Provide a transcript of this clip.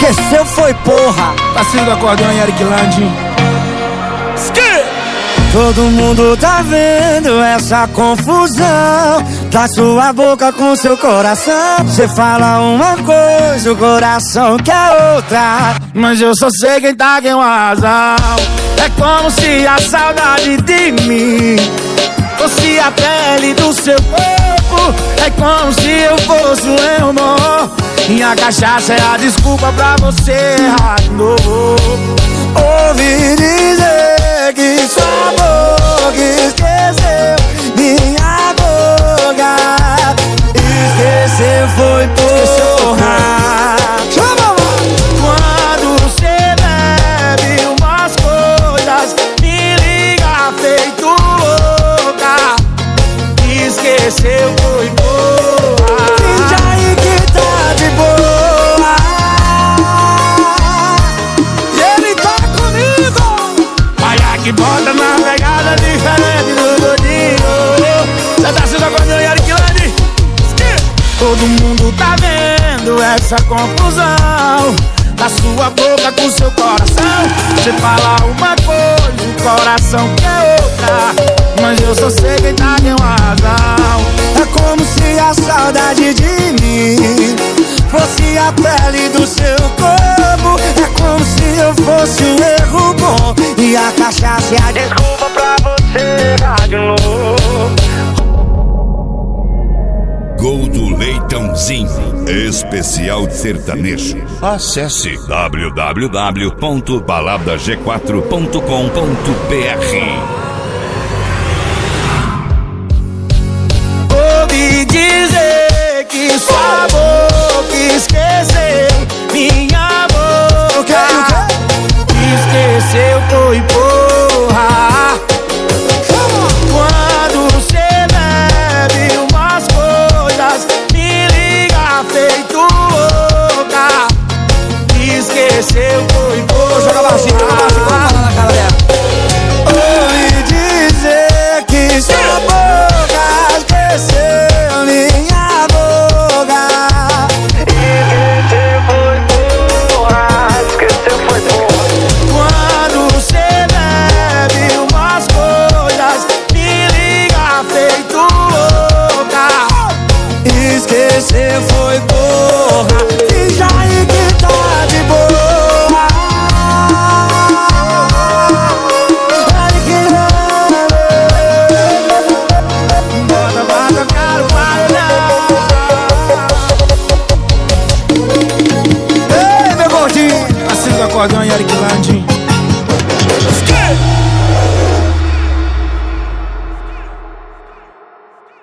Esqueceu foi porra. Parceiro do acordeão e Eric Land. Todo mundo tá vendo essa confusão da sua boca com seu coração. Você fala uma coisa, o coração quer outra. Mas eu só sei quem tá com razão. É como se a saudade de mim fosse a pele do seu corpo. É como se eu fosse um irmão e a cachaça é a desculpa pra você errar de novo. Ouvi dizer que sua boca esqueceu minha boca. Esqueceu foi porra. Quando você bebe umas coisas, me liga feito louca. Esqueceu foi porra. Finge aí que tá de boa. E ele tá comigo. Olha que bota na pegada diferente do gordinho. Cê tá sendo acordeão e Eric Land. Todo mundo tá vendo essa confusão da sua boca com seu coração. Você fala uma coisa, o coração quer outra. Mas eu só sei quem tá com razão. É como se a saudade de mim fosse a pele do seu corpo. É como se eu fosse um erro bom e a cachaça é a desculpa pra você errar de novo. Gol do Leitãozinho, especial de sertanejo. Acesse www.baladag4.com.br. Ouvi dizer que sua boca esqueceu minha boca. Esqueceu foi porra. Quando você bebe umas coisas, me liga feito louca. Esqueceu foi porra. Joga baixinho, vamos falar na cara dela. Ouvi dizer que sua boca esqueceu minha boca. Esqueceu foi porra. Esqueceu foi porra. Quando você bebe umas coisas, me liga feito louca. Esqueceu foi porra. Finge aí que tá de boa. Bota pra tocar o paredão. Ei, meu gordinho. Parceiro do acordeão e Eric Land.